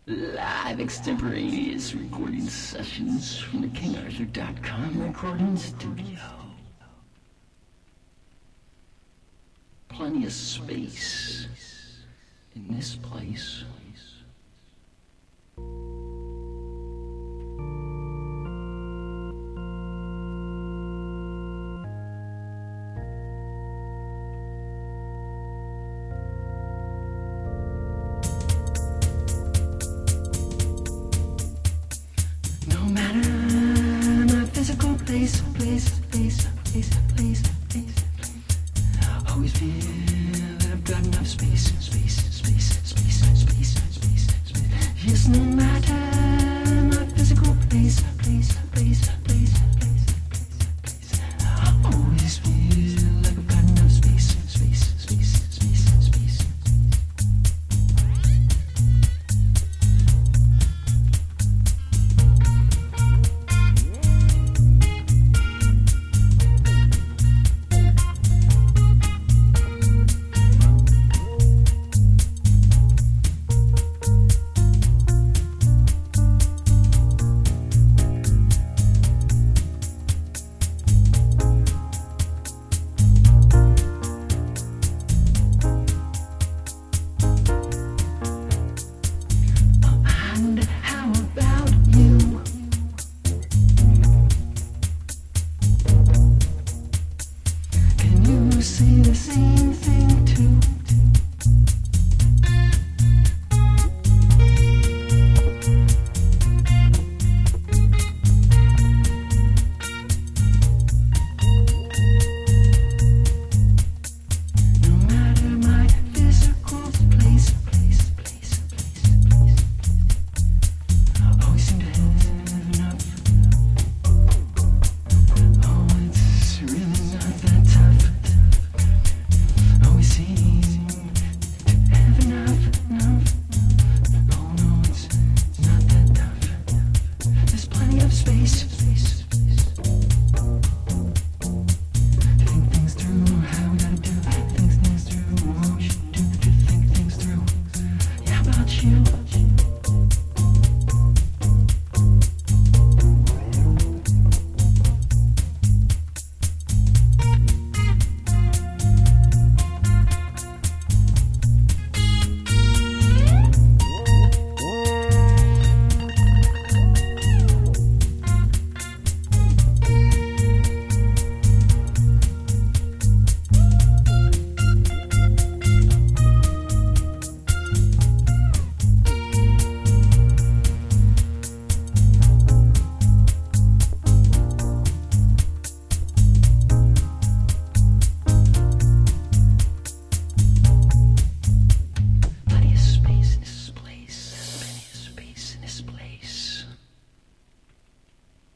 Live extemporaneous recording sessions from the KingArthur.com recording studio. Plenty of space in this place. No matter my physical place. Always feel that I've got enough space. Yes, no matter my physical place. Always feel like I've got enough space. Say the same thing too. No matter my physical place. Always seem to have enough. Oh, it's really not that tough. Always seem to have enough. Oh no, it's not that tough. There's plenty of space. To think things through, how we gotta do things through. What we should do to think things through. Yeah, how about you?